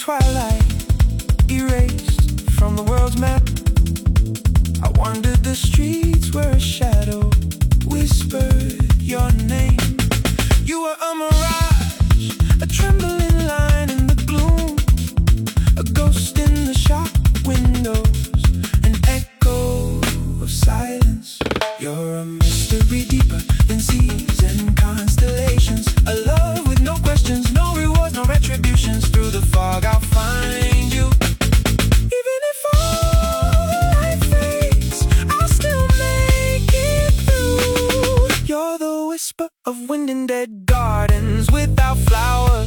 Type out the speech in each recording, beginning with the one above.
twilight, erased from the world's map. I wandered the streets where a shadow whispered your name. You were a mirage, a trembling line in the gloom, a ghost in the shop windows, an echo of silence. You're a mystery deeper than seas and constellations, a love with no questions, no rewards, no retributions. Through the fog I'll find you. Even if all the light fades, I'll still make it through. You're the whisper of wind in dead gardens without flowers.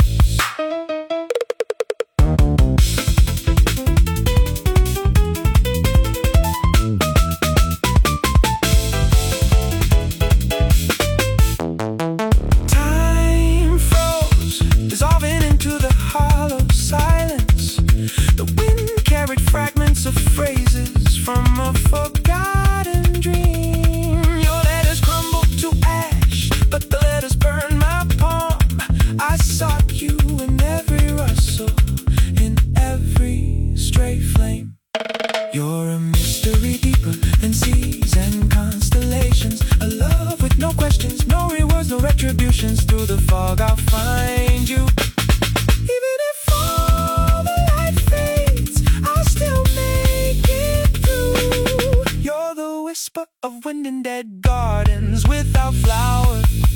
Time froze, dissolving into the hollow silence. The wind carried fragments of phrases from a forgotten dream. Your letters crumbled to ash, but the letters burned my palm. I sought you in every rustle, in every stray flame. You're a mystery deeper than seas and constellations, a love with no questions, no rewards, no retributions. Through the fog I'll find you. Even if all the light fades, I'll still make it through. You're the whisper of wind in dead gardens without flowers.